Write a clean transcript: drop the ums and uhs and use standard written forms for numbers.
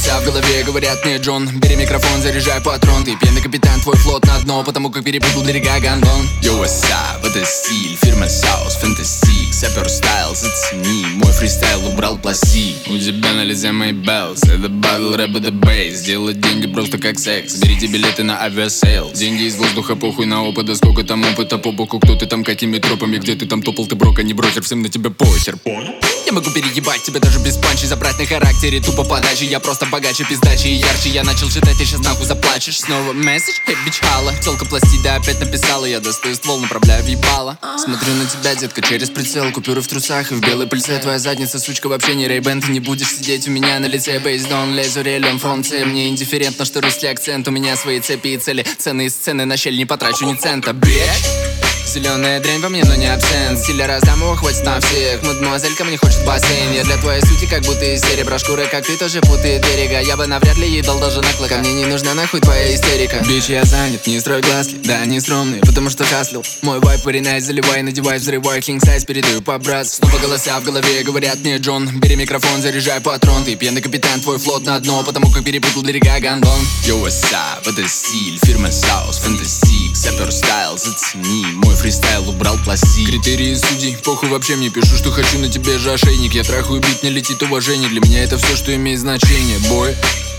голоса в голове говорят мне: Джон, бери микрофон, заряжай патрон. Ты пьяный капитан, твой флот на дно, потому как перепутал берега гондон. Йо, васап, это стиль, фирма Саус, фэнтастик, сапер стайл, зацени, мой фристайл убрал пластик. У тебя на лице мои белс, это батл, рэп, это бейс. Делать деньги просто как секс, берите билеты на авиасейл. Деньги из воздуха, похуй на опыт, да сколько там опыта по боку. Кто ты там, какими тропами, где ты там топал, ты брока не бросер, всем на тебя похер. Я могу переебать тебя даже без панчи, забрать на характере тупо подачи. Я просто богаче, пиздаче и ярче. Я начал читать, я сейчас нахуй заплачешь. Снова месседж, хей, бич, хала. Телка пласти, да опять написала. Я достаю ствол, направляю в ебало. Смотрю на тебя, детка, через прицел. Купюры в трусах и в белой пыльце. Твоя задница, сучка, вообще не Ray-Ban. Ты не будешь сидеть у меня на лице. Бейсдон, лезу релем, фронте. Мне индифферентно, что русский акцент. У меня свои цепи и цели. Ценные сцены на щель, не потрачу ни цента, bitch. Зеленая дрянь во мне, но не абсент. Стиля раздам его, хватит на всех. Мадемуазель ко мне хочет бассейн. Я для твоей сути как будто из серебра. Шкуры, как ты, тоже путает берега. Я бы навряд ли ей дал даже наклыка. Мне не нужна нахуй твоя истерика. Бич, я занят, не строй глазки. Да, они скромные, потому что хаслил. Мой вайп поринай, заливай, надевай, взрывай. King size передаю по-братски. Снова голоса в голове говорят мне: Джон, бери микрофон, заряжай патрон. Ты пьяный капитан, твой флот на дно, потому как перепутал берега гондон. Йо, васап, это стиль, фирма Саус, фэнтастик, сапер стайл, зацени, мой фристайл убрал пластик. Критерии судей, похуй вообще, мне пишу, что хочу, на тебе же ошейник. Я трахаю бит, мне летит уважение. Для меня это все, что имеет значение, бой.